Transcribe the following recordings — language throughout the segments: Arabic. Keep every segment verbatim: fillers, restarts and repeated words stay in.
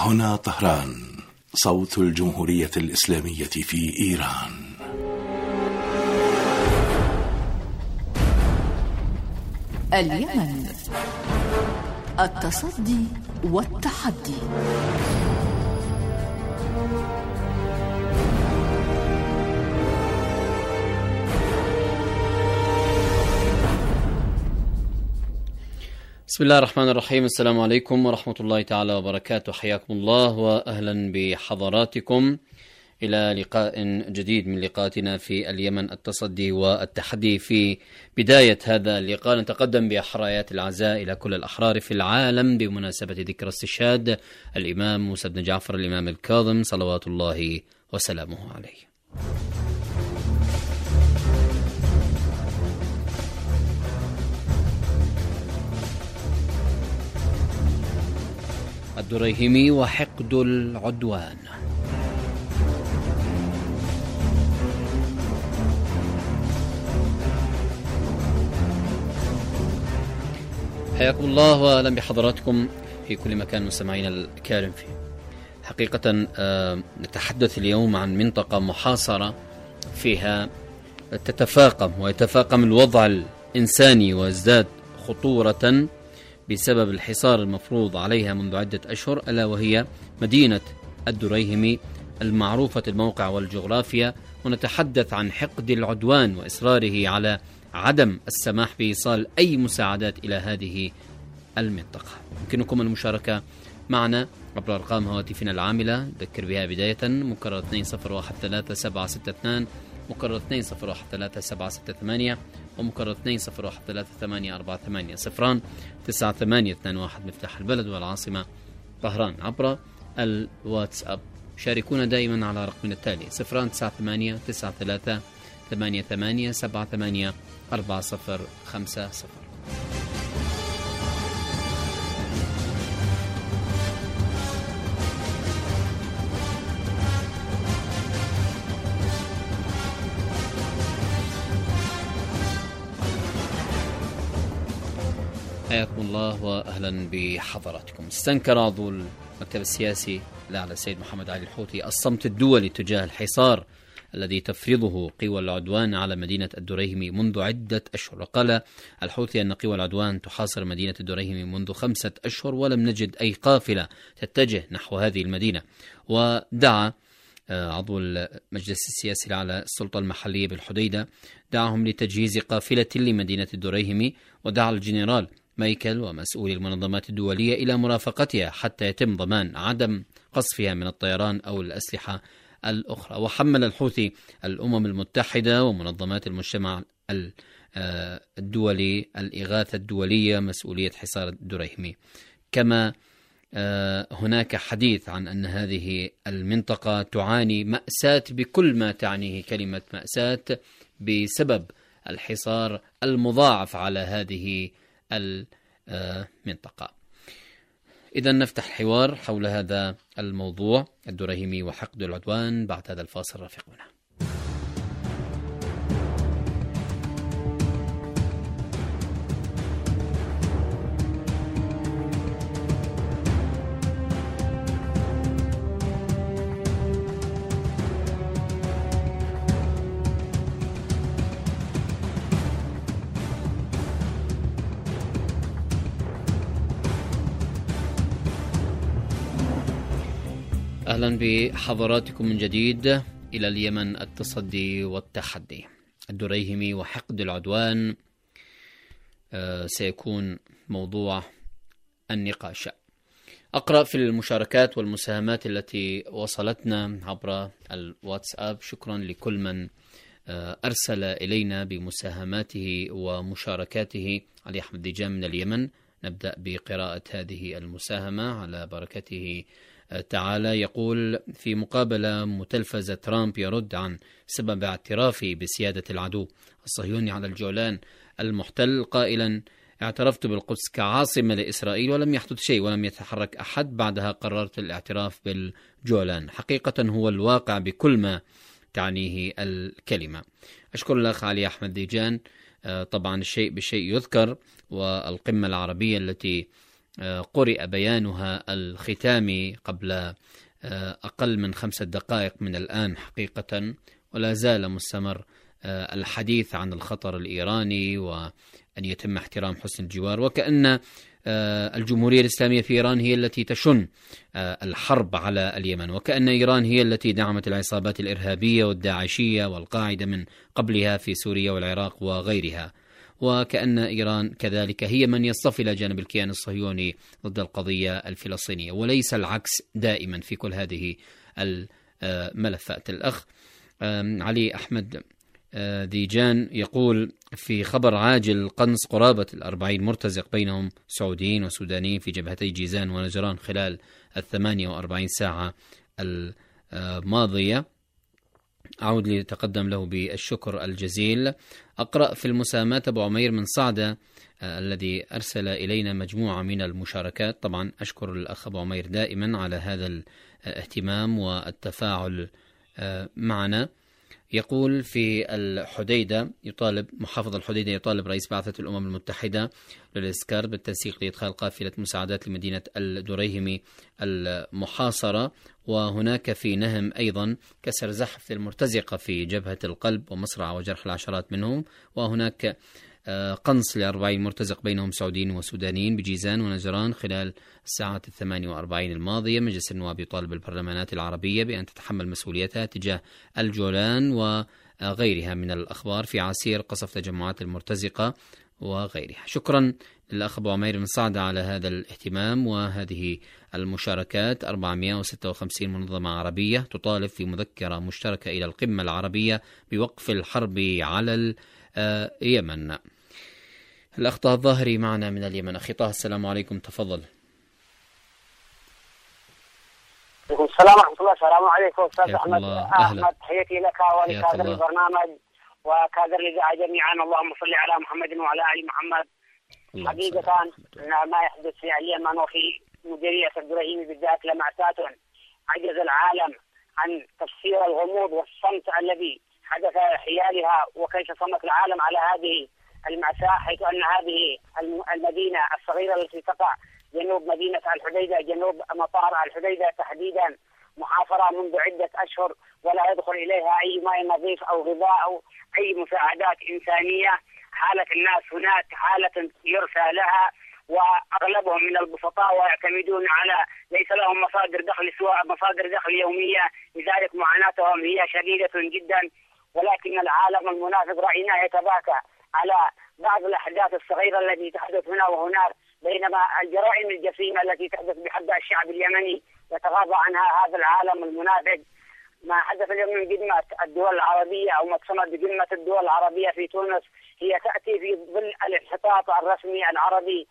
هنا طهران، صوت الجمهورية الإسلامية في إيران. اليمن، التصدي والتحدي. بسم الله الرحمن الرحيم. السلام عليكم ورحمة الله تعالى وبركاته. حياكم الله وأهلا بحضراتكم إلى لقاء جديد من لقاءاتنا في اليمن، التصدي والتحدي. في بداية هذا اللقاء نتقدم بأحرايات العزاء إلى كل الأحرار في العالم بمناسبة ذكرى استشهاد الإمام موسى بن جعفر الإمام الكاظم صلوات الله وسلامه عليه. الدريهمي وحقد العدوان. حياكم الله واهلا بحضراتكم في كل مكان مستمعينا الكرام. فيه حقيقة نتحدث اليوم عن منطقة محاصرة فيها تتفاقم ويتفاقم الوضع الإنساني ويزداد خطورة بسبب الحصار المفروض عليها منذ عدة أشهر، ألا وهي مدينة الدريهمي المعروفة الموقع والجغرافيا. ونتحدث عن حقد العدوان وإصراره على عدم السماح بإيصال أي مساعدات إلى هذه المنطقة. يمكنكم المشاركة معنا عبر أرقام هواتفنا العاملة، نذكر بها بداية مكرر اثنين صفر واحد ثلاثة سبعة ستة اثنين، مكرر اثنين صفر واحد ثلاثة سبعة ستة ثمانية، ومكرر اثنين صفر واحد ثلاثة ثمانية أربعة ثمانية صفران تسعة ثمانية اثنين واحد مفتاح البلد والعاصمة طهران. عبر الواتساب شاركونا دائما على رقمنا التالي صفران تسعة ثمانية تسعة ثلاثة ثمانية ثمانية سبعة ثمانية أربعة صفر خمسة صفر. حياكم الله واهلا بحضراتكم. استنكر عضو المكتب السياسي الأعلى السيد محمد علي الحوثي الصمت الدولي تجاه الحصار الذي تفرضه قوى العدوان على مدينة الدريهمي منذ عدة أشهر. وقال الحوثي أن قوى العدوان تحاصر مدينة الدريهمي منذ خمسة أشهر ولم نجد أي قافلة تتجه نحو هذه المدينة. ودعا عضو المجلس السياسي على السلطة المحلية بالحديدة دعاهم لتجهيز قافلة لمدينة الدريهمي، ودعا الجنرال مايكل ومسؤولي المنظمات الدولية إلى مرافقتها حتى يتم ضمان عدم قصفها من الطيران أو الأسلحة الأخرى. وحمل الحوثي الأمم المتحدة ومنظمات المجتمع الدولي الإغاثة الدولية مسؤولية حصار الدريهمي. كما هناك حديث عن أن هذه المنطقة تعاني مأساة بكل ما تعنيه كلمة مأساة بسبب الحصار المضاعف على هذه المنطقة. إذا نفتح حوار حول هذا الموضوع الدريهمي وحقد العدوان بعد هذا الفاصل. رافقونا. أهلا بحضراتكم من جديد إلى اليمن، التصدي والتحدي. الدريهمي وحقد العدوان سيكون موضوع النقاش. أقرأ في المشاركات والمساهمات التي وصلتنا عبر الواتساب. شكرا لكل من أرسل إلينا بمساهماته ومشاركاته. علي أحمد ديجان من اليمن، نبدأ بقراءة هذه المساهمة على بركته تعالى. يقول: في مقابلة متلفزة ترامب يرد عن سبب اعترافه بسيادة العدو الصهيوني على الجولان المحتل قائلا: اعترفت بالقدس كعاصمة لإسرائيل ولم يحدث شيء ولم يتحرك أحد، بعدها قررت الاعتراف بالجولان. حقيقة هو الواقع بكل ما تعنيه الكلمة. أشكر الأخ علي أحمد ديجان. طبعا الشيء بالشيء يذكر، والقمة العربية التي قرئ بيانها الختامي قبل أقل من خمسة دقائق من الآن حقيقة، ولا زال مستمر الحديث عن الخطر الإيراني وأن يتم احترام حسن الجوار، وكأن الجمهورية الإسلامية في إيران هي التي تشن الحرب على اليمن، وكأن إيران هي التي دعمت العصابات الإرهابية والداعشية والقاعدة من قبلها في سوريا والعراق وغيرها، وكأن إيران كذلك هي من يصطف إلى جانب الكيان الصهيوني ضد القضية الفلسطينية، وليس العكس دائما في كل هذه الملفات. الأخ علي أحمد ديجان يقول في خبر عاجل: قنص قرابة الأربعين مرتزق بينهم سعوديين وسودانيين في جبهتي جيزان ونجران خلال الثمانية وأربعين ساعة الماضية. أعود لتقدم له بالشكر الجزيل. أقرأ في المساهمة أبو عمير من صعدة الذي أرسل إلينا مجموعة من المشاركات. طبعا أشكر الأخ أبو عمير دائما على هذا الاهتمام والتفاعل معنا. يقول في الحديدة يطالب محافظ الحديدة يطالب رئيس بعثة الأمم المتحدة للإسكار بالتنسيق لإدخال قافلة مساعدات لمدينة الدريهمي المحاصرة. وهناك في نهم أيضا كسر زحف المرتزقة في جبهة القلب ومصرع وجرح العشرات منهم. وهناك قنص لأربعين مرتزق بينهم سعوديين وسودانيين بجيزان ونجران خلال الساعات الثمانية وأربعين الماضية. مجلس النواب يطالب البرلمانات العربية بأن تتحمل مسؤوليتها تجاه الجولان وغيرها من الأخبار في عسير قصف تجمعات المرتزقة وغيرها. شكرا للأخ أبو عمير من صعدة على هذا الاهتمام وهذه المشاركات. أربعمائة وستة وخمسين منظمة عربية تطالب في مذكرة مشتركة إلى القمة العربية بوقف الحرب على اليمن. الأخ طه الظاهري معنا من اليمن. أخي طه السلام عليكم، تفضل. وعليكم السلام ورحمة الله. السلام عليكم أستاذ أحمد. أحمد تحياتي لك ولكادر البرنامج وكادر الإذاعة جميعا. اللهم صل على محمد وعلى آل محمد. حقيقة أن ما يحدث في اليمن وفي مديرية الدريهمي بالذات لمأساة عجز العالم عن تفسير الغموض والصمت الذي حدث حيالها، وكيف صمت العالم على هذه المأساة، حيث أن هذه المدينة الصغيرة التي تقع جنوب مدينة الحديدة، جنوب مطار الحديدة تحديدا، محاصرة منذ عدة أشهر ولا يدخل إليها أي ماء نظيف أو غذاء أو أي مساعدات إنسانية. حالة الناس هناك حالة يرثى لها، وأغلبهم من البسطاء ويعتمدون على ليس لهم مصادر دخل سواء مصادر دخل يومية، لذلك معاناتهم هي شديدة جدا. ولكن العالم المنافق رأيناه يتباكى على بعض الأحداث الصغيرة التي تحدث هنا وهناك، بينما الجرائم الجسيمة التي تحدث بحق الشعب اليمني يتغاضى عنها هذا العالم المنافق. ما حدث اليوم من قمة الدول العربية أو ما تسمى بقمة الدول العربية في تونس هي تأتي في ظل الانحطاط الرسمي العربي،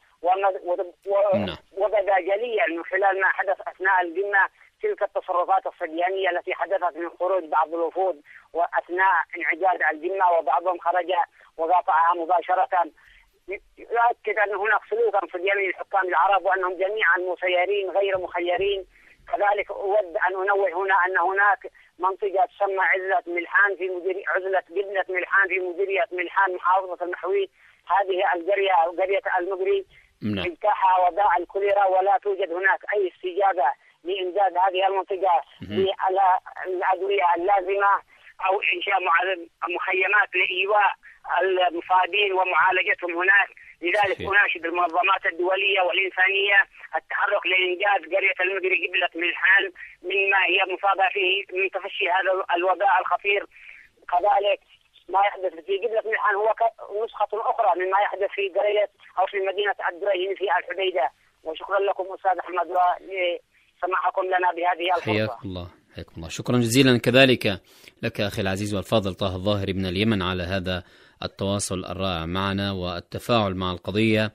وبدا جليا من خلال ما حدث أثناء القمة تلك التصرفات الصبيانية التي حدثت من خروج بعض الوفود وأثناء انعقاد القمة، وبعضهم خرج وقاطعها مباشرة. يؤكد أن هناك سلوكا في اليمن الحكام العرب وأنهم جميعا مسيرين غير مخيرين. كذلك أود أن أنوه هنا أن هناك منطقة تسمى عزلة ملحان في مديرية عزلة قبلة ملحان في مديرية ملحان محافظة المحوي. هذه القرية قرية المقري اجتاحها وباء الكوليرا، ولا توجد هناك أي استجابة لإمداد هذه المنطقة بالأدوية اللازمة أو إنشاء مخيمات لإيواء المصابين ومعالجتهم هناك. لذلك أناشد المنظمات الدولية والإنسانية التحرك لإنجاز قرية المقري قبلة ملحان مما هي مصابة فيه من تفشي هذا الوباء الخطير. كذلك ما يحدث في قبلة ملحان هو نسخة أخرى مما يحدث في قرية أو في مدينة الدريهمي في الحديدة. وشكرا لكم أستاذ أحمد ولسماحكم لنا بهذه الفرصة. حياكم الله. حياكم الله. شكرا جزيلا كذلك لك أخي العزيز والفاضل طه الظاهري من اليمن على هذا التواصل الرائع معنا والتفاعل مع القضية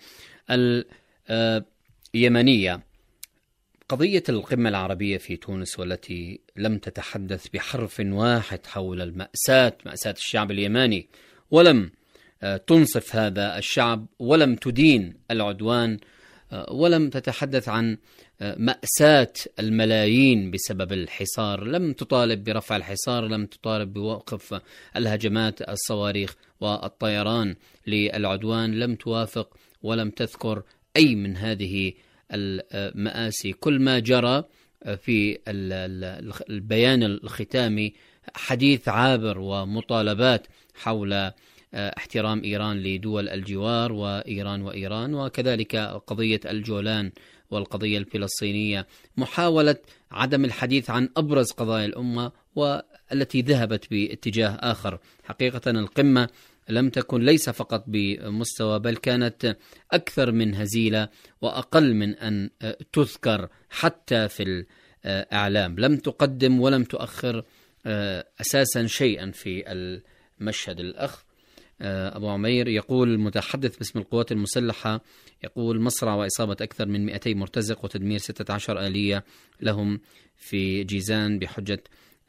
اليمنية. قضية القمة العربية في تونس والتي لم تتحدث بحرف واحد حول المأساة مأساة الشعب اليماني، ولم تنصف هذا الشعب، ولم تدين العدوان، ولم تتحدث عن مأساة الملايين بسبب الحصار، لم تطالب برفع الحصار، لم تطالب بوقف الهجمات الصواريخ والطيران للعدوان، لم توافق ولم تذكر أي من هذه المآسي، كل ما جرى في البيان الختامي حديث عابر ومطالبات حول احترام إيران لدول الجوار وإيران وإيران، وكذلك قضية الجولان والقضية الفلسطينية، محاولة عدم الحديث عن أبرز قضايا الأمة والتي ذهبت باتجاه آخر. حقيقة القمة لم تكن ليس فقط بمستوى، بل كانت أكثر من هزيلة وأقل من أن تذكر حتى في الإعلام. لم تقدم ولم تؤخر أساسا شيئا في المشهد. الأخ أبو عمير يقول المتحدث باسم القوات المسلحة، يقول مصرع وإصابة أكثر من مئتي مرتزق وتدمير ستة عشر آلية لهم في جيزان بحجة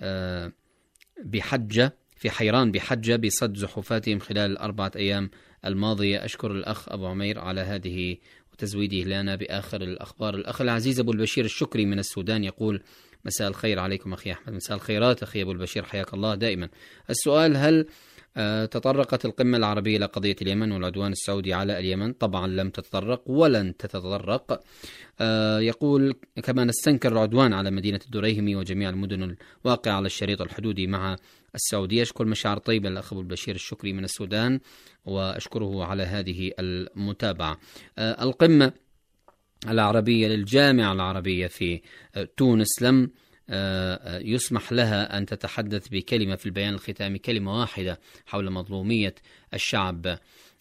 بحجة في حيران بحجة بصد زحوفاتهم خلال الأربعة أيام الماضية. أشكر الأخ أبو عمير على هذه وتزويده لنا بآخر الأخبار. الأخ العزيز أبو البشير الشكري من السودان يقول مساء الخير عليكم أخي أحمد. مساء الخيرات أخي أبو البشير، حياك الله دائما. السؤال: هل تطرقت القمة العربية إلى قضية اليمن والعدوان السعودي على اليمن؟ طبعا لم تتطرق ولن تتطرق. يقول كما نستنكر العدوان على مدينة الدريهمي وجميع المدن الواقعة على الشريط الحدودي مع السعودية. أشكر مشاعر طيبة الأخ أبو البشير الشكري من السودان وأشكره على هذه المتابعة. القمة العربية للجامعة العربية في تونس لم يسمح لها أن تتحدث بكلمة في البيان الختامي، كلمة واحدة حول مظلومية الشعب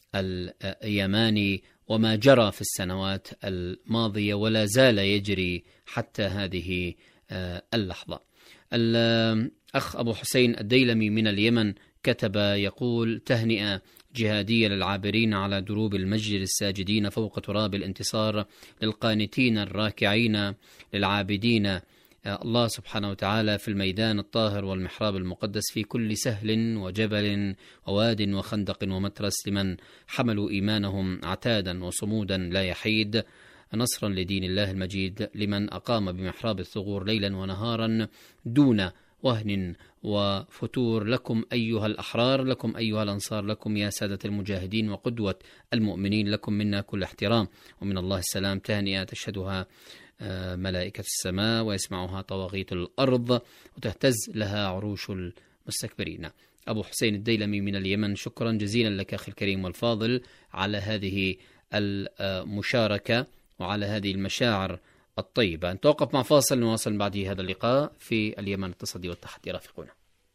اليماني وما جرى في السنوات الماضية ولا زال يجري حتى هذه اللحظة. الأخ أبو حسين الديلمي من اليمن كتب يقول تهنئة جهادية للعابرين على دروب المسجد الساجدين فوق تراب الانتصار، للقانتين الراكعين للعابدين الله سبحانه وتعالى في الميدان الطاهر والمحراب المقدس في كل سهل وجبل وواد وخندق ومترس، لمن حملوا إيمانهم عتادا وصمودا لا يحيد، نصرا لدين الله المجيد، لمن أقام بمحراب الثغور ليلا ونهارا دون وهن وفتور. لكم أيها الأحرار، لكم أيها الأنصار، لكم يا سادة المجاهدين وقدوة المؤمنين، لكم منا كل احترام ومن الله السلام. تهنئة تشهدها ملائكة السماء ويسمعها طواغيت الأرض وتهتز لها عروش المستكبرين. أبو حسين الديلمي من اليمن، شكرا جزيلا لك أخي الكريم والفاضل على هذه المشاركة وعلى هذه المشاعر الطيبة. نتوقف مع فاصل نواصل بعده هذا اللقاء في اليمن التصدي والتحدي. رافقونا.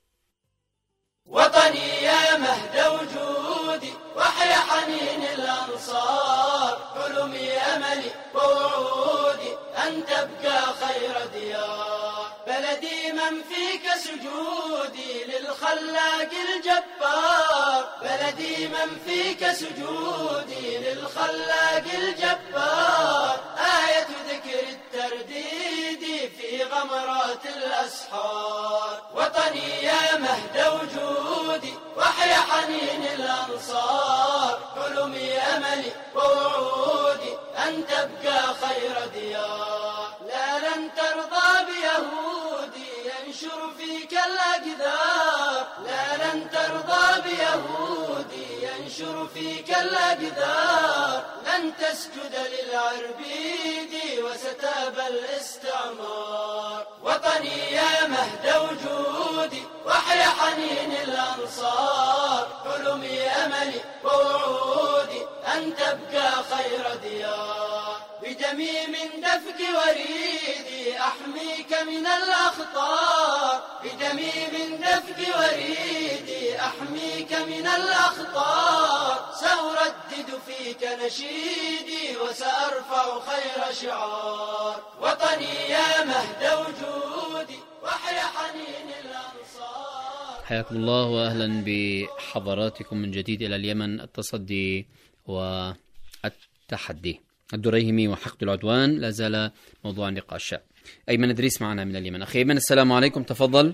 وطني يا مهد وجودي وحيا حنين الأنصار، حلمي أملي ووعودي أن تبقى خير ديار، بلدي من فيك سجودي للخلاق الجبار، بلدي من فيك سجودي للخلاق الجبار، آية ذكر الترديد في غمرات الأسحار. وطني يا مهد وجودي وحيا حنين الأنصار، حلمي أملي ووعودي أن تبقى خير ديار، لا لن ترضى بيهودي ينشر فيك الأقدار، لا لن ترضى بيهودي ينشر فيك الأقدار، لن تسجد للعربيد وستابى الاستعمار. وطني يا مهد وجودي وحيا حنين الأنصار، حلمي أملي ووعودي أن تبقى خير ديار، بدمي من دفق وريدي أحميك من الأخطار، بدمي من دفق وريدي أحميك من الأخطار، سأردد فيك نشيدي وسأرفع خير شعار. وطني يا مهد وجودي وحيا حنين الأنصار. حياكم الله وأهلا بحضراتكم من جديد إلى اليمن التصدي والتحدي. الدريهمي وحقد العدوان لا زال موضوع نقاش. أيمن إدريس معنا من اليمن. أخي أيمن السلام عليكم، تفضل.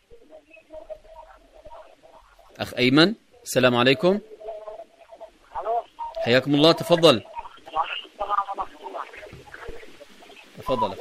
أخ أيمن السلام عليكم. حياكم الله، تفضل تفضل.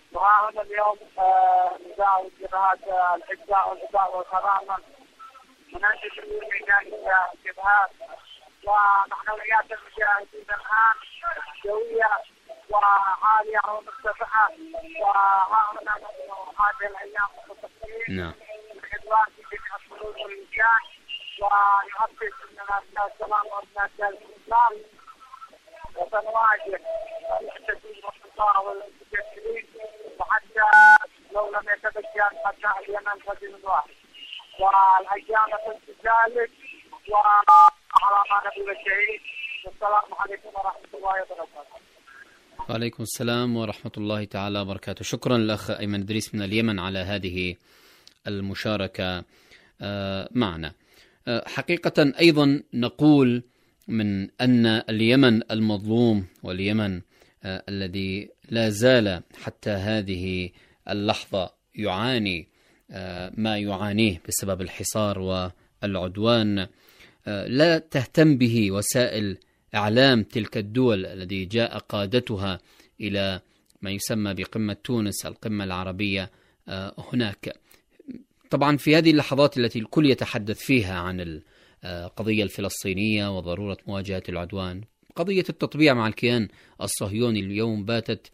وها هنا اليوم نداء الجبهات الحجة والإباء والكرامة مناسب الميدان الجبهات، ونحن وياك المشاهدين الآن جوية وعالية ومرتفعة، وها هنا هذه الأيام متصلين نعم العدوان في جميع الحدود واللجان، ونؤكد أننا السلام والناس الإسلام وسنواجه المعتدين والخطاة والمتجسدين، وحتى لو لم يتبقى حتى اليمن رجل واحد، والأيام تنتهي وعلى ما نبي الشهيد. والسلام عليكم ورحمة الله وبركاته. وعليكم السلام ورحمة الله تعالى وبركاته. شكرا لأخ أيمن إدريس من اليمن على هذه المشاركة معنا. حقيقة أيضا نقول من أن اليمن المظلوم واليمن الذي لا زال حتى هذه اللحظة يعاني ما يعانيه بسبب الحصار والعدوان لا تهتم به وسائل إعلام تلك الدول التي جاء قادتها إلى ما يسمى بقمة تونس القمة العربية هناك. طبعا في هذه اللحظات التي الكل يتحدث فيها عن القضية الفلسطينية وضرورة مواجهة العدوان، قضية التطبيع مع الكيان الصهيوني اليوم باتت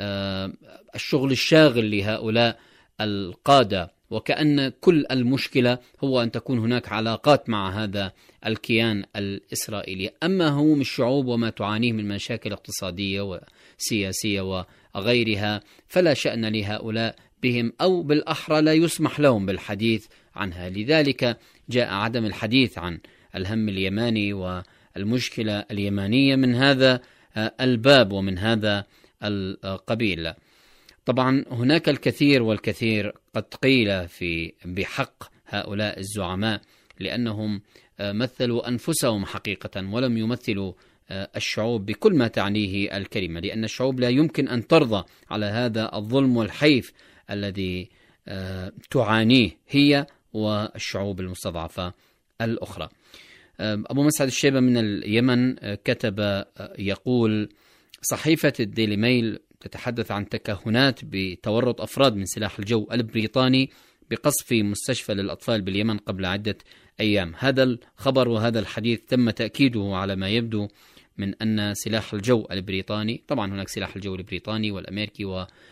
الشغل الشاغل لهؤلاء القادة، وكأن كل المشكلة هو أن تكون هناك علاقات مع هذا الكيان الإسرائيلي. أما هموم الشعوب وما تعانيه من مشاكل اقتصادية وسياسية وغيرها فلا شأن لهؤلاء بهم، أو بالأحرى لا يسمح لهم بالحديث عنها. لذلك جاء عدم الحديث عن الهم اليماني والمشكلة اليمانية من هذا الباب ومن هذا القبيل. طبعا هناك الكثير والكثير قد قيل في بحق هؤلاء الزعماء، لأنهم مثلوا أنفسهم حقيقة ولم يمثلوا الشعوب بكل ما تعنيه الكلمة، لأن الشعوب لا يمكن أن ترضى على هذا الظلم والحيف الذي تعانيه هي والشعوب المستضعفة الأخرى. أبو مسعد الشيبة من اليمن كتب يقول: صحيفة الديلي ميل تتحدث عن تكهنات بتورط أفراد من سلاح الجو البريطاني بقصف مستشفى للأطفال باليمن قبل عدة أيام. هذا الخبر وهذا الحديث تم تأكيده على ما يبدو من أن سلاح الجو البريطاني، طبعا هناك سلاح الجو البريطاني والأمريكي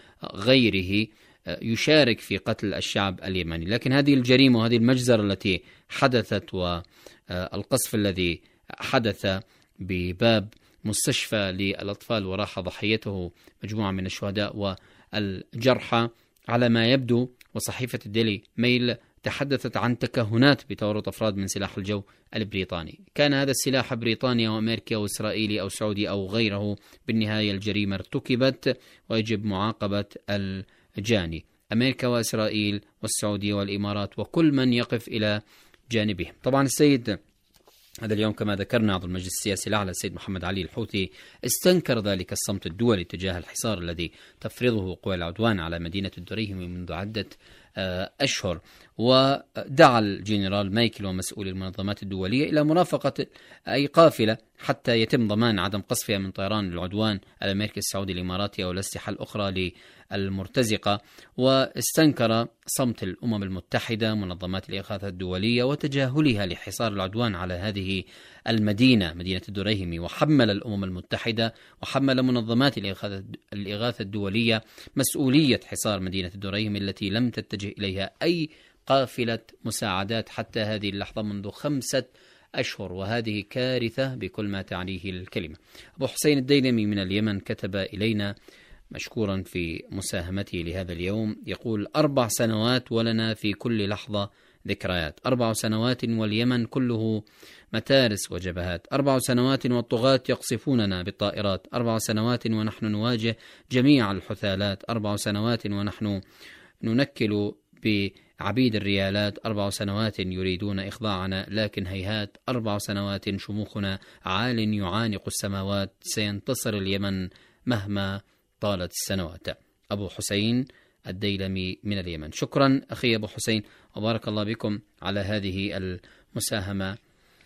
وغيره، يشارك في قتل الشعب اليمني. لكن هذه الجريمة وهذه المجزرة التي حدثت والقصف الذي حدث بباب مستشفى للأطفال وراح ضحيته مجموعة من الشهداء والجرحى على ما يبدو، وصحيفة الديلي ميل تحدثت عن تكهنات بتورط أفراد من سلاح الجو البريطاني. كان هذا السلاح بريطانيا أو أمريكا أو إسرائيلي أو سعودي أو غيره، بالنهاية الجريمة ارتكبت ويجب معاقبة الجاني، أمريكا وإسرائيل والسعودية والإمارات وكل من يقف إلى جانبهم. طبعا السيد هذا اليوم كما ذكرنا عضو المجلس السياسي الأعلى السيد محمد علي الحوثي استنكر ذلك الصمت الدولي تجاه الحصار الذي تفرضه قوى العدوان على مدينة الدريهم منذ عدة أشهر، ودعا الجنرال مايكل ومسؤولي المنظمات الدولية إلى مرافقة أي قافلة حتى يتم ضمان عدم قصفها من طيران العدوان الأمريكي السعودي الإماراتي أو الأسلحة الأخرى للمرتزقة. واستنكر صمت الأمم المتحدة منظمات الإغاثة الدولية وتجاهلها لحصار العدوان على هذه المدينة مدينة الدريهم، وحمل الأمم المتحدة وحمل منظمات الإغاثة الدولية مسؤولية حصار مدينة الدريهم التي لم تتجه إليها أي قافلة مساعدات حتى هذه اللحظة منذ خمسة أشهر، وهذه كارثة بكل ما تعنيه الكلمة. أبو حسين الديلمي من اليمن كتب إلينا مشكورا في مساهمته لهذا اليوم، يقول: أربع سنوات ولنا في كل لحظة ذكريات، أربع سنوات واليمن كله متارس وجبهات، أربع سنوات والطغاة يقصفوننا بالطائرات، أربع سنوات ونحن نواجه جميع الحثالات، أربع سنوات ونحن ننكل بعبيد الريالات، أربع سنوات يريدون إخضاعنا لكن هيهات، أربع سنوات شموخنا عال يعانق السماوات، سينتصر اليمن مهما طالت السنوات. أبو حسين الديلمي من اليمن. شكرا أخي أبو حسين وبارك الله بكم على هذه المساهمة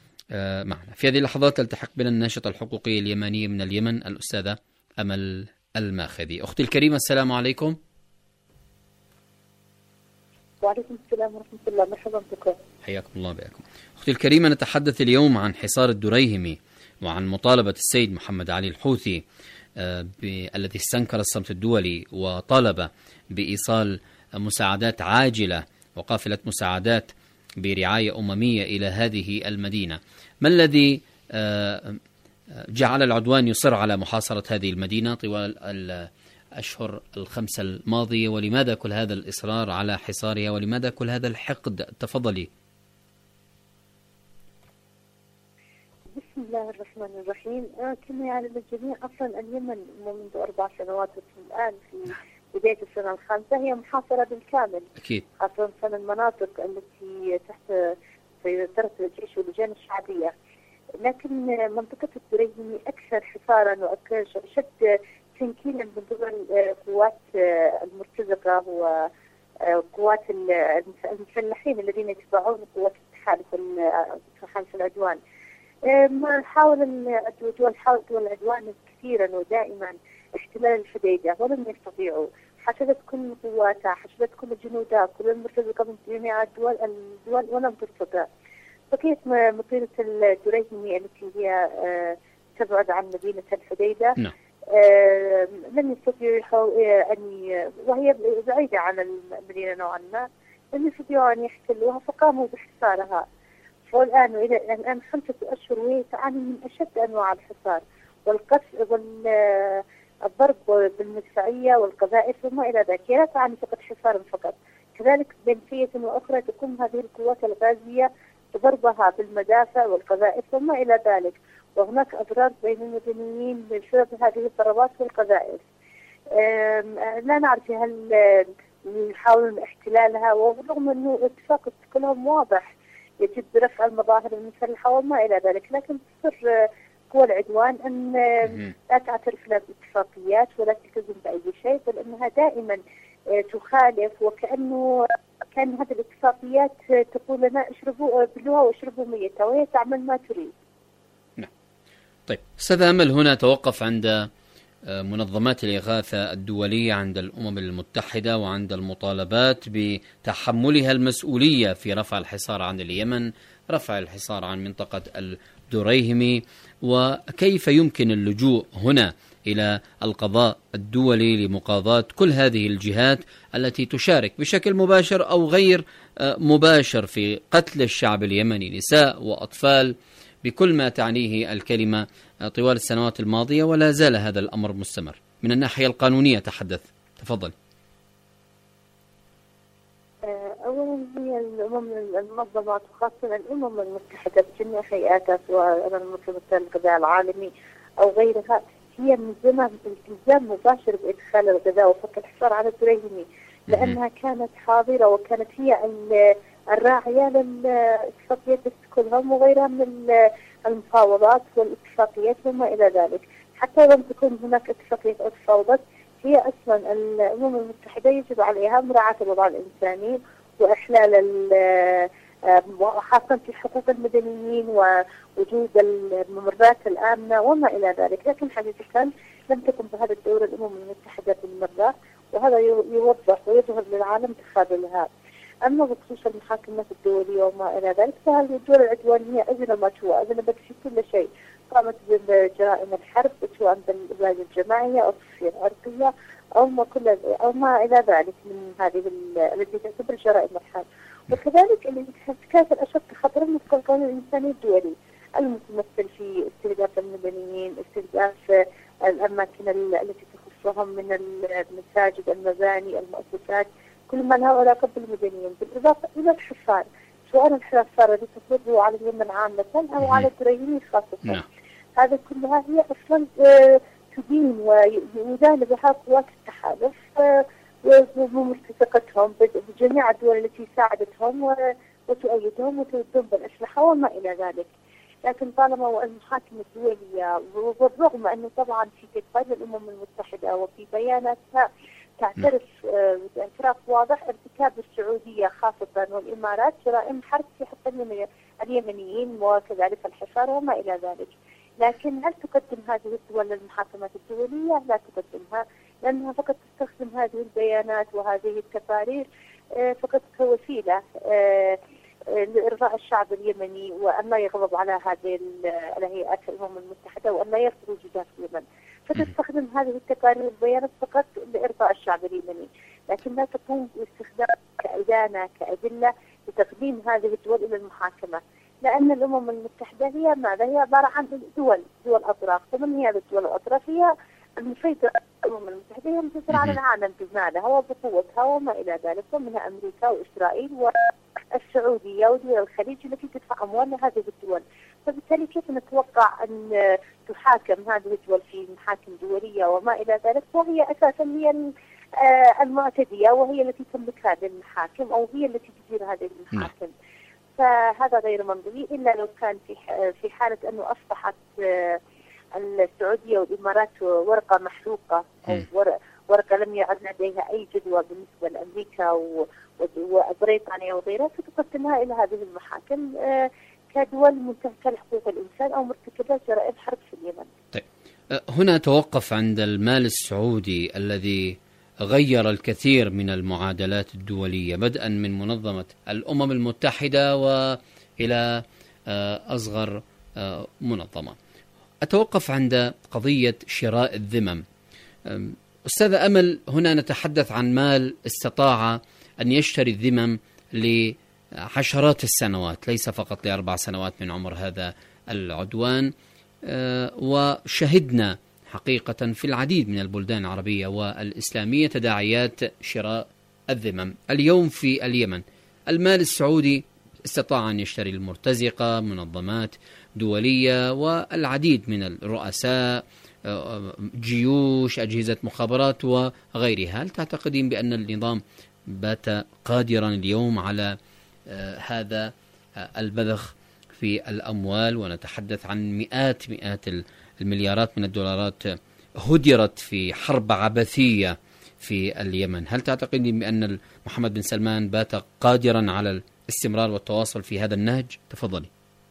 معنا. في هذه اللحظات تلتحق بنا الناشطة الحقوقية اليمنية من اليمن الأستاذة أمل الماخذي. أختي الكريمة السلام عليكم. وعليكم السلام ورحمة الله. مرحبا بكم. حياكم الله بكم. أختي الكريمة، نتحدث اليوم عن حصار الدريهمي وعن مطالبة السيد محمد علي الحوثي الذي استنكر الصمت الدولي وطالب بإيصال مساعدات عاجلة وقافلة مساعدات برعاية أممية إلى هذه المدينة. ما الذي جعل العدوان يصر على محاصرة هذه المدينة طوال الأشهر الخمسة الماضية، ولماذا كل هذا الإصرار على حصارها، ولماذا كل هذا الحقد؟ تفضلي. بسم الله الرحمن الرحيم. آه كما يعلم الجميع أصلا اليمن منذ أربع سنوات الآن في بداية السنة الخامسة هي محاصرة بالكامل. أكيد. خاصة المناطق التي تحت سيطرة الجيش واللجان الشعبية. لكن منطقة الدريهمي أكثر حصارا وأكثر شد تنكيلا من قبل قوات المرتزقة وقوات المسلحين الذين يتبعون قوات التحالف في العدوان. ما حاول الدول حاولت العدوان كثيرا ودائما احتلال الحديدة ولم يستطيعوا. حشدت كل قواتها، حشدت كل جنودها، كل المرتزقة من جميع الدول الدول ولم تستطع. بقيت مطيرة الدريهمي التي هي تبعد عن مدينة الحديدة نعم. لم يستطيعوا أن، وهي بعيدة عن المدينة نوعا ما، لم يستطيعوا أن يحتلوها فقاموا بحصارها. والآن وإلى الآن خمسة أشهر وهي تعاني من أشد أنواع الحصار والقتل والضرب بالمدفعية والقذائف وما إلى ذلك. لا تعني فقط حصارا فقط، كذلك بنفية وأخرى تقوم هذه القوات الغازية بضربها بالمدافع والقذائف وما إلى ذلك، وهناك أضرار بين المدنيين بسبب هذه الضربات والقذائف. لا نعرف هل يحاولون احتلالها، ورغم أنه اتفاق كلهم واضح يجب رفع المظاهر المسلحة وما إلى ذلك، لكن تصر قوى العدوان أن لا تعترف لا باتفاقيات ولا تلتزم بأي شيء، بل أنها دائما تخالف، وكأنه كان هذه الاتفاقيات تقول لنا اشربوا بلوها واشربوا ميتها، وهي تعمل ما تريد. نعم. طيب أستاذ أمل، هنا توقف عند منظمات الإغاثة الدولية، عند الأمم المتحدة، وعند المطالبات بتحملها المسؤولية في رفع الحصار عن اليمن، رفع الحصار عن منطقة الدريهمي، وكيف يمكن اللجوء هنا إلى القضاء الدولي لمقاضاة كل هذه الجهات التي تشارك بشكل مباشر أو غير مباشر في قتل الشعب اليمني، نساء وأطفال، بكل ما تعنيه الكلمة طوال السنوات الماضية، ولا زال هذا الأمر مستمر من الناحية القانونية. تحدث، تفضل. أولا هي الأمم المنظمات وخاصة الأمم المتحدة بجميع هيئاتها، سواء منظمة الغذاء العالمي أو غيرها، هي ملزمة بالتزام مباشر بإدخال الغذاء وفك الحصار على الدريهمي، لأنها كانت حاضرة وكانت هي الراعية للاتفاقيات كلهم وغيرها من المفاوضات والاتفاقيات وما إلى ذلك. حتى لم تكن هناك اتفاقيات أو تفاوضات، هي أصلا الأمم المتحدة يجب عليها مراعاة الوضع الإنساني وإحلال خاصة في حقوق المدنيين ووجود الممرات الآمنة وما إلى ذلك. لكن حقيقة لم تكن بهذا الدور الأمم المتحدة بالمرة، وهذا يوضح ويظهر للعالم تخاذلها. أما بخصوص المحاكمات الدولية وما إلى ذلك، فهذه الدول العدوانية أذنبت وأذنبت في كل شيء، قامت بجرائم الحرب سواء بالإبادة الجماعية أو التصفية العرقية أو ما كل أو ما إلى ذلك من هذه التي تعتبر جرائم الحرب. وكذلك الانتهاكات الأشد خطرا من القانون الإنساني الدولي المتمثل في استهداف المدنيين، استهداف الأماكن التي تخصهم من المساجد، المباني، المؤسسات، كل ما لها علاقة بالمدنيين، بالإضافة إلى الحصار، سواء الحصار الذي تفرضه على اليمن عامة أو على الدريهمي خاصة. نعم. هذا كلها هي أصلا تدين ويدان بها قوات التحالف ومرتزقتهم بجميع الدول التي ساعدتهم وتؤيدهم وتودهم بالأسلحة وما إلى ذلك. لكن طالما المحاكم الدولية، بالرغم أنه طبعا في كتاب الأمم المتحدة وفي بياناتها تعترف باعتراف واضح ارتكاب السعودية خاصة والإمارات جرائم حرب في حق اليمنيين وكذلك الحصار وما إلى ذلك، لكن هل تقدم هذه الدول للمحاكمات الدولية؟ لا تقدمها، لأنها فقط تستخدم هذه البيانات وهذه التقارير فقط كوسيلة لإرضاء الشعب اليمني، وأن لا يغضب على هذه على هيئات الأمم المتحدة، وأن لا يرفض وجودها في اليمن. فتستخدم هذه التقارير والبيانات فقط لإرضاء الشعب اليمني، لكن لا تقوم باستخدام كأدانة كأدلة لتقديم هذه الدول إلى المحاكمة، لأن الأمم المتحدة هي ماذا؟ هي عبارة عن دول دول أطراف. فمن هي الدول الأطراف؟ هي المسيطرة. الأمم المتحدة هي المسيطرة على العالم بمالها وبقوتها وما إلى ذلك، ومنها أمريكا وإسرائيل والسعودية ودول الخليج التي تدفع أموال لهذه الدول. فبالتالي كيف نتوقع أن تحاكم هذه الدول في محاكم دولية وما إلى ذلك، وهي أساسا هي المعتدية وهي التي تملك هذه المحاكم أو هي التي تدير هذه المحاكم. فهذا غير منطقي، إلا لو كان في في حالة أنه أصبحت السعودية والإمارات ورقة محروقة أو ورقة لم يعد لديها أي جدوى بالنسبة لأمريكا وبريطانيا وغيرها، فتقدمها إلى هذه المحاكم كدول منتهكة لحقوق الإنسان أو مرتكبة جرائم حرب في اليمن. طيب، هنا توقف عند المال السعودي الذي غير الكثير من المعادلات الدولية، بدءا من منظمة الأمم المتحدة وإلى أصغر منظمة. أتوقف عند قضية شراء الذمم. أستاذة أمل، هنا نتحدث عن مال استطاع أن يشتري الذمم لعشرات السنوات، ليس فقط لأربع سنوات من عمر هذا العدوان. وشهدنا حقيقة في العديد من البلدان العربية والإسلامية تداعيات شراء الذمم. اليوم في اليمن المال السعودي استطاع أن يشتري المرتزقة، منظمات دولية والعديد من الرؤساء، جيوش، أجهزة مخابرات وغيرها. هل تعتقدين بأن النظام بات قادرا اليوم على هذا البذخ في الأموال؟ ونتحدث عن مئات مئات المليارات من الدولارات هدرت في حرب عبثية في اليمن. هل تعتقدين بأن محمد بن سلمان بات قادرا على الاستمرار والتواصل في هذا النهج؟ تفضلي.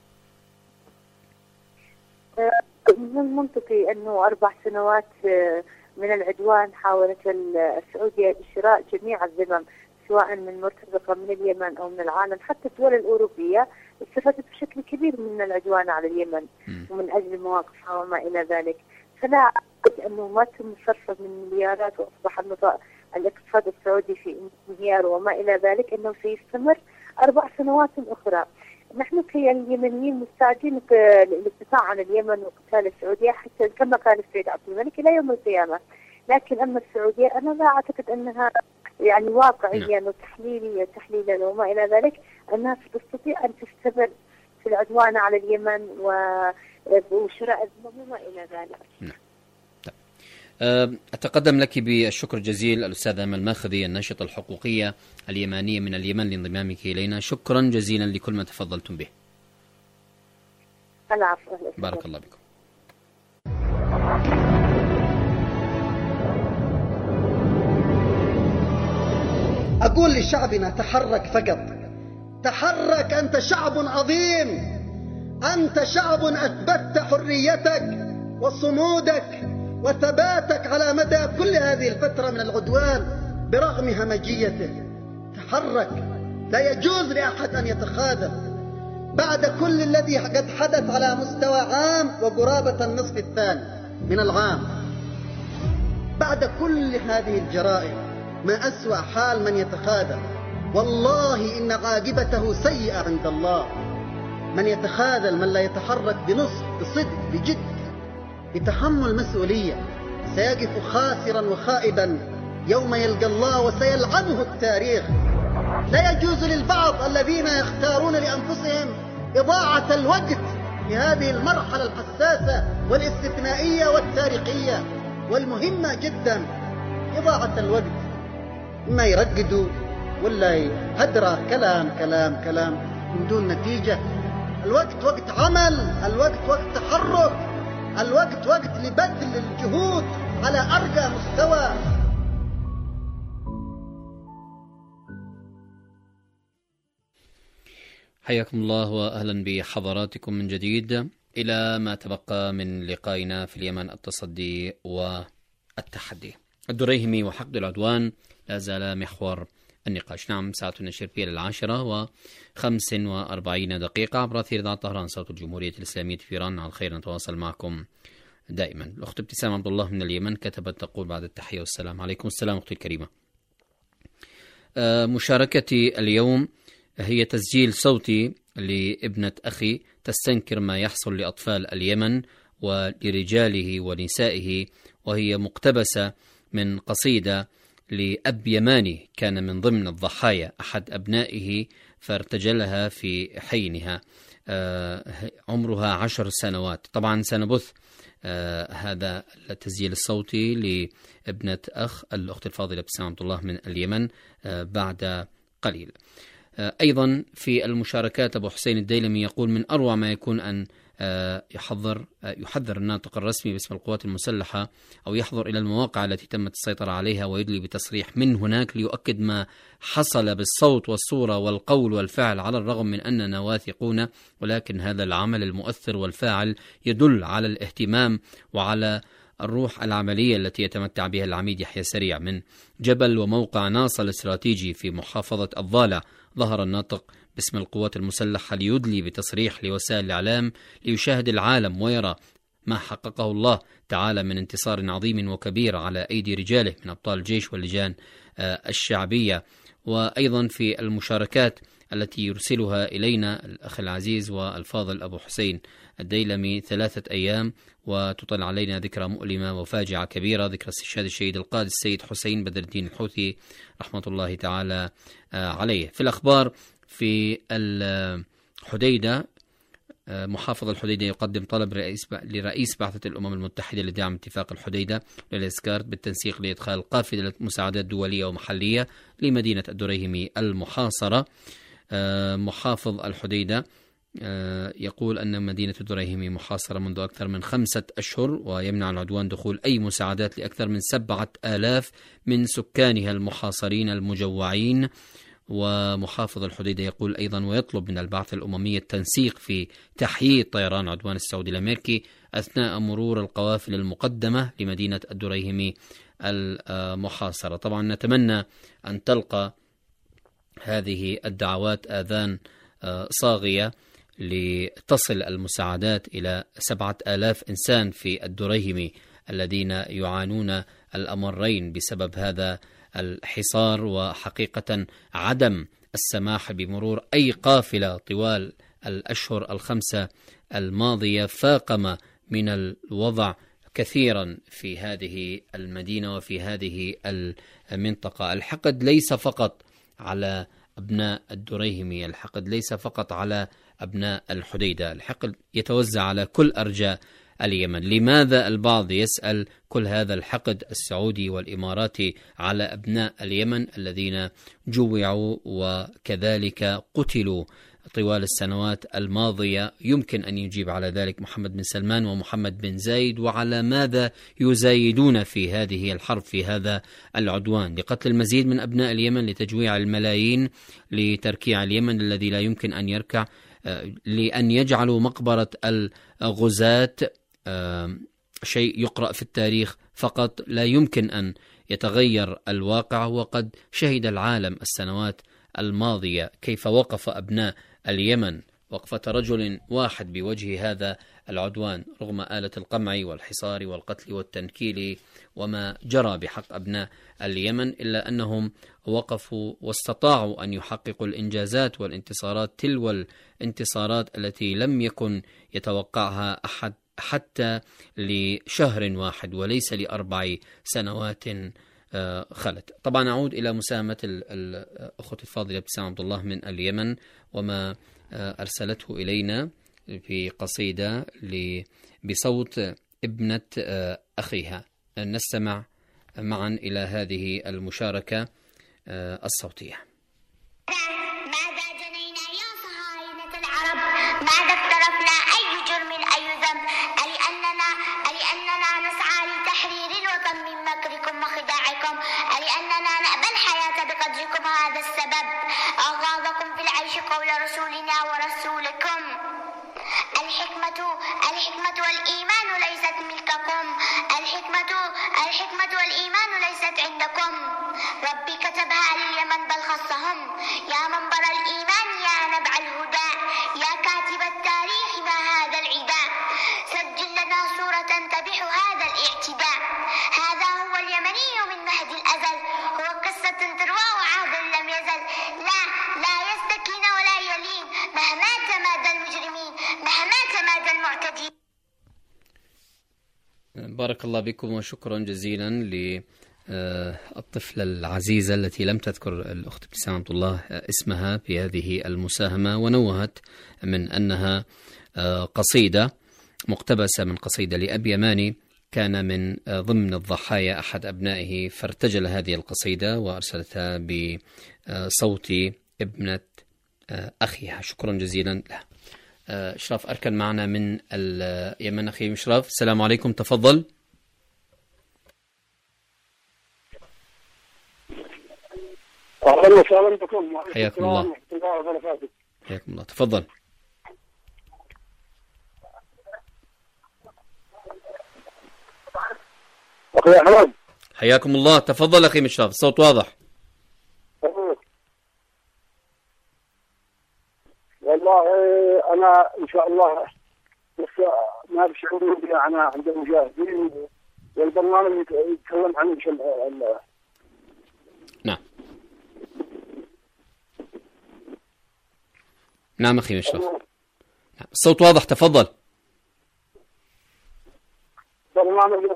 من المنطقي أنه أربع سنوات من العدوان حاولت السعودية بشراء جميع الذمم، سواء من مرتزقة من اليمن أو من العالم. حتى الدول الأوروبية استفادت بشكل كبير من العدوان على اليمن ومن أجل مواقفها وما إلى ذلك. فلا أعتقد أنه ما تم صرفه من مليارات وأصبح الاقتصاد السعودي في انهيار وما إلى ذلك، أنه سيستمر أربع سنوات أخرى. نحن كاليمنيين مستعدين للدفاع عن اليمن وقتال السعودية حتى كما قال السيد عبد الملك إلى يوم القيامة. لكن أما السعودية أنا لا أعتقد أنها يعني واقعيا وتحليليا تحليلا وما إلى ذلك أنها تستطيع أن تستمر في العدوان على اليمن وشراء الذمم وما إلى ذلك. أتقدم لك بالشكر الجزيل الأستاذة أمل ماخذي، الناشطة الحقوقية اليمانية من اليمن، لانضمامك إلينا. شكرا جزيلا لكل ما تفضلتم به. العفو. بارك الله بكم. أقول لشعبنا تحرك فقط، تحرك. أنت شعب عظيم، أنت شعب أثبتت حريتك وصمودك وثباتك على مدى كل هذه الفترة من العدوان برغم همجيته. تحرك، لا يجوز لأحد أن يتخاذل بعد كل الذي قد حدث على مستوى عام وقرابة النصف الثاني من العام. بعد كل هذه الجرائم ما أسوأ حال من يتخاذل. والله إن عاقبته سيئة عند الله. من يتخاذل، من لا يتحرك بنصح بصدق بجد بتحمل مسؤولية، سيقف خاسرا وخائبا يوم يلقى الله وسيلعنه التاريخ. لا يجوز للبعض الذين يختارون لأنفسهم إضاعة الوقت في هذه المرحلة الحساسة والاستثنائية والتاريخية والمهمة جدا، إضاعة الوقت، إما يرددوا ولا يهدروا كلام كلام كلام من دون نتيجة. الوقت وقت عمل، الوقت وقت تحرك، الوقت وقت لبذل الجهود على أرقى مستوى. حياكم الله وأهلا بحضراتكم من جديد إلى ما تبقى من لقائنا في اليمن، التصدي والتحدي. الدريهمي وحقد العدوان لا زال محور النقاش. نعم، ساعة النشر فيها للعاشرة وخمس وأربعين دقيقة عبر أثير إذاعة طهران صوت الجمهورية الإسلامية في إيران. على الخير نتواصل معكم دائما. الأخت ابتسام عبد الله من اليمن كتبت تقول بعد التحية والسلام. عليكم السلام أختي الكريمة. مشاركتي اليوم هي تسجيل صوتي لابنة أخي تستنكر ما يحصل لأطفال اليمن ولرجاله ونسائه، وهي مقتبسة من قصيدة لأب يماني كان من ضمن الضحايا أحد أبنائه فارتجلها في حينها. عمرها عشر سنوات. طبعا سنبث آه هذا التسجيل الصوتي لابنة أخ الأخت الفاضلة ابتسام عبد الله من اليمن آه بعد قليل. آه أيضا في المشاركات أبو حسين الديلمي يقول من أروع ما يكون أن آه يحضر آه يحذر الناطق الرسمي باسم القوات المسلحة أو يحضر إلى المواقع التي تمت السيطرة عليها ويدلي بتصريح من هناك ليؤكد ما حصل بالصوت والصورة والقول والفعل، على الرغم من أننا واثقون، ولكن هذا العمل المؤثر والفاعل يدل على الاهتمام وعلى الروح العملية التي يتمتع بها العميد يحيى سريع. من جبل وموقع ناصر الاستراتيجي في محافظة الضالع ظهر الناطق باسم القوات المسلحة ليدلي بتصريح لوسائل الإعلام ليشاهد العالم ويرى ما حققه الله تعالى من انتصار عظيم وكبير على أيدي رجاله من أبطال الجيش واللجان الشعبية. وأيضا في المشاركات التي يرسلها إلينا الأخ العزيز والفاضل أبو حسين الديلمي ثلاثة أيام وتطل علينا ذكرى مؤلمة وفاجعة كبيرة، ذكرى استشهاد الشهيد القائد السيد حسين بدر الدين الحوثي رحمة الله تعالى عليه. في الأخبار في الحديدة، محافظ الحديدة يقدم طلب رئيس لرئيس بعثة الأمم المتحدة لدعم اتفاق الحديدة للإسكارت بالتنسيق لإدخال قافلة مساعدات دولية ومحلية لمدينة الدريهمي المحاصرة. محافظ الحديدة يقول أن مدينة الدريهمي محاصرة منذ أكثر من خمسة أشهر ويمنع العدوان دخول أي مساعدات لأكثر من سبعة آلاف من سكانها المحاصرين المجوعين. ومحافظ الحديدة يقول أيضا ويطلب من البعثة الأممية التنسيق في تحييد طيران عدوان السعودي الأمريكي أثناء مرور القوافل المقدمة لمدينة الدريهمي المحاصرة. طبعا نتمنى أن تلقى هذه الدعوات آذان صاغية لتصل المساعدات إلى سبعة آلاف إنسان في الدريهمي الذين يعانون الأمرين بسبب هذا الحصار وحقيقة عدم السماح بمرور أي قافلة طوال الأشهر الخمسة الماضية فاقم من الوضع كثيرا في هذه المدينة وفي هذه المنطقة. الحقد ليس فقط على أبناء الدريهمي، الحقد ليس فقط على أبناء الحديدة، الحقد يتوزع على كل أرجاء اليمن. لماذا البعض يسأل كل هذا الحقد السعودي والإماراتي على أبناء اليمن الذين جوعوا وكذلك قتلوا طوال السنوات الماضية؟ يمكن أن يجيب على ذلك محمد بن سلمان ومحمد بن زايد، وعلى ماذا يزايدون في هذه الحرب في هذا العدوان لقتل المزيد من أبناء اليمن، لتجويع الملايين، لتركيع اليمن الذي لا يمكن أن يركع، لأن يجعلوا مقبرة الغزاة شيء يقرأ في التاريخ فقط، لا يمكن أن يتغير الواقع. وقد شهد العالم السنوات الماضية كيف وقف أبناء اليمن وقفة رجل واحد بوجه هذا العدوان رغم آلة القمع والحصار والقتل والتنكيل وما جرى بحق أبناء اليمن، إلا أنهم وقفوا واستطاعوا أن يحققوا الإنجازات والانتصارات تلو الانتصارات التي لم يكن يتوقعها أحد حتى لشهر واحد وليس لأربع سنوات خلت. طبعا أعود إلى مساهمة الأخوة الفاضلة ابتسام عبد الله من اليمن وما أرسلته إلينا في قصيدة بصوت ابنة أخيها. نستمع معا إلى هذه المشاركة الصوتية. ماذا جنينا يا صهاينة العرب؟ ماذا اقترفنا؟ أي جرم أي ذنب؟ ألأننا ألأننا نسعى لتحرير الوطن من مكركم وخداعكم؟ ألأننا نأبى الحياة بقدركم؟ هذا السبب أغاظكم في العيش قول رسولنا ورسولكم. الحكمة الحكمة والإيمان ليست ملككم، الحكمة الحكمة والإيمان ليست عندكم. ربي كتبها لليمن بل خاصة هم. يا منبر الإيمان يا نبع الهدى يا كاتب التاريخ ما هذا العداء، سجل لنا صورة تبح هذا الاعتداء. هذا هو اليمني من مهد الأزل، هو قصة تروى وعهد لم يزل. لا لا يستكين ولا يلين مهما تمادى المجرمين مهما تمادى المعتدين. بارك الله بكم وشكرا جزيلا للطفلة العزيزة التي لم تذكر الأخت ابتسام عبد الله اسمها في هذه المساهمة، ونوهت من أنها قصيدة مقتبسة من قصيدة لأبي يماني كان من ضمن الضحايا أحد أبنائه، فارتجل هذه القصيدة وأرسلتها بصوت ابنة أخيها. شكرا جزيلا لها. إشراف أركن معنا من اليمن. أخي إشراف السلام عليكم، تفضل. أهلا وسهلا بكم. حياكم الله. حياكم الله، تفضل. أخي أحمد حياكم الله، تفضل أخي مشرف، الصوت واضح. والله أنا إن شاء الله بس ما بشعور بي أنا عند المجاهدين والبرنامج يتكلم عن ال نعم نعم أخي مشرف، نعم. الصوت واضح، تفضل. برنامج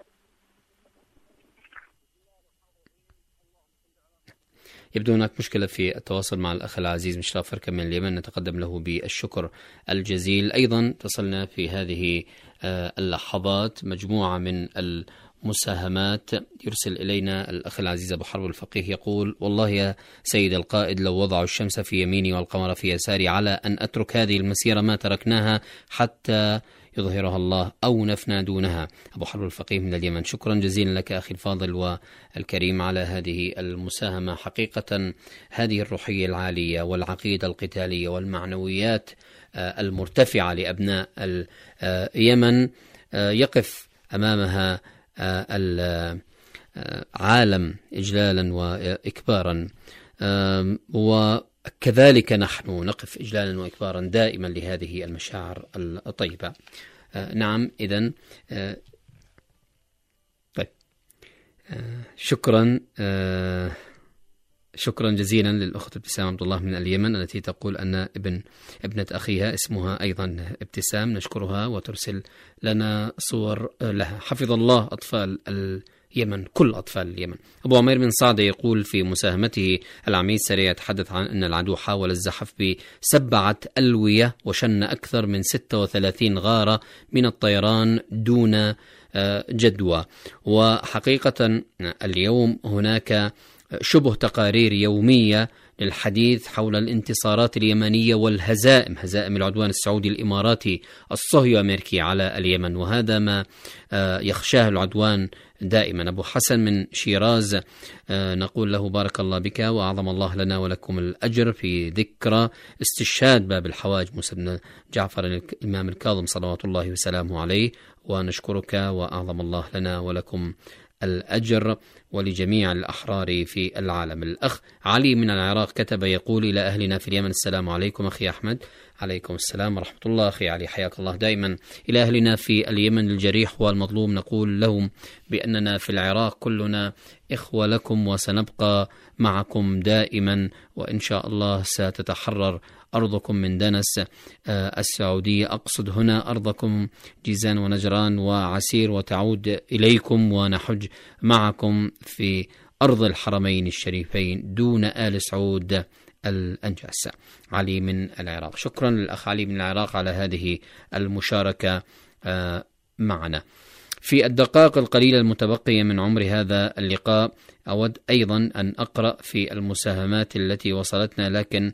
يبدو هناك مشكلة في التواصل مع الأخ العزيز مشرف أركن من اليمن، نتقدم له بالشكر الجزيل. أيضا تصلنا في هذه اللحظات مجموعة من المساهمات. يرسل إلينا الأخ العزيز أبو حرب الفقيه يقول: والله يا سيد القائد لو وضعوا الشمس في يميني والقمر في يساري على أن أترك هذه المسيرة ما تركناها حتى يظهرها الله أو نفنى دونها. أبو حرب الفقيه من اليمن، شكرا جزيلا لك أخي الفاضل والكريم على هذه المساهمة. حقيقة هذه الروحية العالية والعقيدة القتالية والمعنويات المرتفعة لأبناء اليمن يقف أمامها العالم إجلالا وإكبارا، وكذلك نحن نقف إجلالا وإكبارا دائما لهذه المشاعر الطيبة. آه نعم إذن آه طيب آه شكرا آه شكرا جزيلا للأخت ابتسام عبد الله من اليمن التي تقول أن ابن ابنة أخيها اسمها أيضا ابتسام، نشكرها وترسل لنا صور لها. حفظ الله أطفال اليمن، كل أطفال اليمن. أبو عمير بن صعدة يقول في مساهمته: العميد سريع يتحدث عن أن العدو حاول الزحف بسبعة ألوية وشن أكثر من ستة وثلاثين غارة من الطيران دون جدوى. وحقيقة اليوم هناك شبه تقارير يومية للحديث حول الانتصارات اليمنية والهزائم، هزائم العدوان السعودي الإماراتي الصهيوني الأمريكي على اليمن، وهذا ما يخشاه العدوان دائما. أبو حسن من شيراز نقول له: بارك الله بك وأعظم الله لنا ولكم الأجر في ذكرى استشهاد باب الحواج موسى بن جعفر الإمام الكاظم صلوات الله وسلامه عليه، ونشكرك وأعظم الله لنا ولكم الأجر ولجميع الأحرار في العالم. الأخ علي من العراق كتب يقول: إلى أهلنا في اليمن السلام عليكم. أخي أحمد عليكم السلام ورحمة الله. أخي علي حياك الله دائما. إلى أهلنا في اليمن الجريح والمظلوم نقول لهم بأننا في العراق كلنا إخوة لكم وسنبقى معكم دائما، وإن شاء الله ستتحرر أرضكم من دنس السعودية، أقصد هنا أرضكم جيزان ونجران وعسير، وتعود إليكم ونحج معكم في أرض الحرمين الشريفين دون آل سعود الأنجاس. علي من العراق، شكرا للأخ علي من العراق على هذه المشاركة معنا. في الدقائق القليلة المتبقية من عمر هذا اللقاء أود أيضا أن أقرأ في المساهمات التي وصلتنا، لكن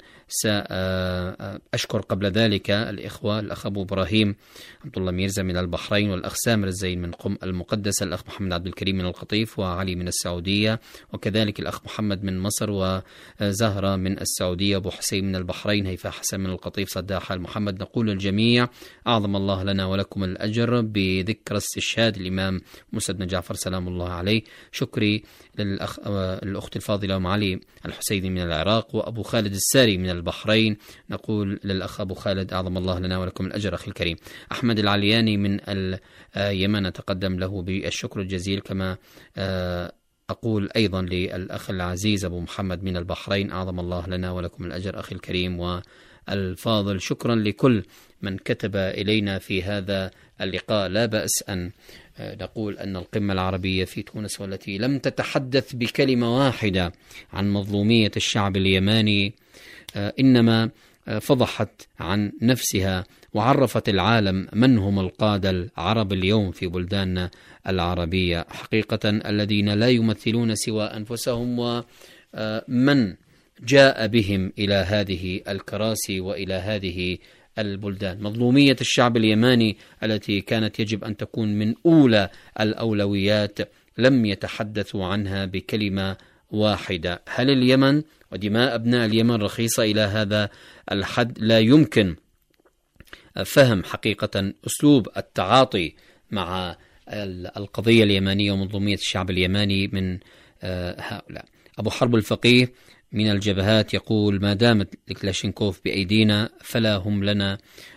سأشكر قبل ذلك الإخوة: الأخ أبو إبراهيم عبد الله ميرزا من البحرين، والأخ سامر الزين من قم المقدسة، الأخ محمد عبد الكريم من القطيف، وعلي من السعودية، وكذلك الأخ محمد من مصر، وزهرة من السعودية، أبو حسين من البحرين، هيفاء حسن من القطيف، صداح محمد. نقول للجميع: أعظم الله لنا ولكم الأجر بذكرى استشهاد الإمام موسى بن جعفر سلام الله عليه. شكري للأخ الأخ الأخت الفاضلة أم علي الحسيني من العراق، وأبو خالد الساري من البحرين. نقول للأخ أبو خالد أعظم الله لنا ولكم الأجر أخي الكريم. أحمد العلياني من اليمن أتقدم له بالشكر الجزيل، كما أقول أيضا للأخ العزيز أبو محمد من البحرين أعظم الله لنا ولكم الأجر أخي الكريم والفاضل. شكرا لكل من كتب إلينا في هذا اللقاء. لا بأس أن نقول أن القمة العربية في تونس والتي لم تتحدث بكلمة واحدة عن مظلومية الشعب اليماني، إنما فضحت عن نفسها وعرفت العالم من هم القادة العرب اليوم في بلداننا العربية حقيقة، الذين لا يمثلون سوى أنفسهم ومن جاء بهم إلى هذه الكراسي وإلى هذه البلدان. مظلومية الشعب اليماني التي كانت يجب أن تكون من أولى الأولويات لم يتحدثوا عنها بكلمة واحدة. هل اليمن ودماء أبناء اليمن رخيصة إلى هذا الحد؟ لا يمكن فهم حقيقة أسلوب التعاطي مع القضية اليمنية ومنظومية الشعب اليماني من هؤلاء. أبو حرب الفقيه من الجبهات يقول: ما دامت كلاشينكوف بأيدينا فلا هم لنا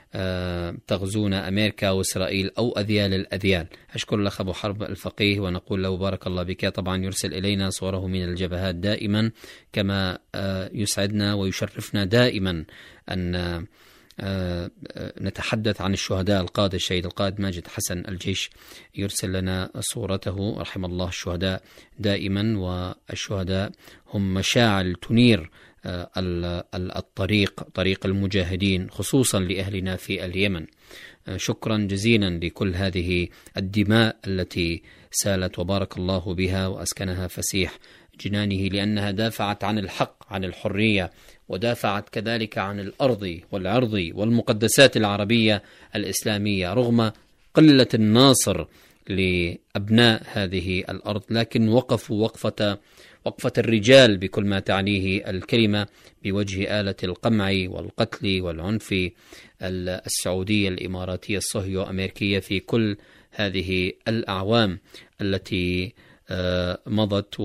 تغزون أمريكا وإسرائيل أو أذيال الأذيال. أشكر الأخ أبو حرب الفقيه ونقول له بارك الله بك. طبعا يرسل إلينا صوره من الجبهات دائما، كما يسعدنا ويشرفنا دائما أن نتحدث عن الشهداء القادة. الشهيد القائد ماجد حسن الجيش يرسل لنا صورته، رحم الله الشهداء دائما، والشهداء هم مشاعل تنير الطريق طريق المجاهدين خصوصا لأهلنا في اليمن. شكرا جزيلا لكل هذه الدماء التي سالت وبارك الله بها وأسكنها فسيح جنانه، لأنها دافعت عن الحق عن الحرية، ودافعت كذلك عن الأرض والعرض والمقدسات العربية الإسلامية رغم قلة الناصر لأبناء هذه الأرض، لكن وقفوا وقفة وقفة الرجال بكل ما تعنيه الكلمة بوجه آلة القمع والقتل والعنف السعودية الإماراتية الصهيو أمريكية في كل هذه الأعوام التي مضت.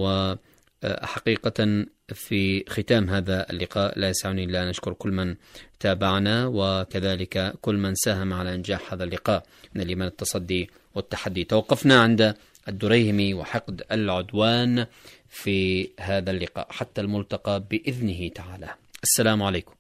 وحقيقة في ختام هذا اللقاء لا يسعني إلا أن أشكر كل من تابعنا وكذلك كل من ساهم على إنجاح هذا اللقاء من اليمن التصدي والتحدي. توقفنا عند الدريهمي وحقد العدوان في هذا اللقاء حتى الملتقى بإذنه تعالى. السلام عليكم.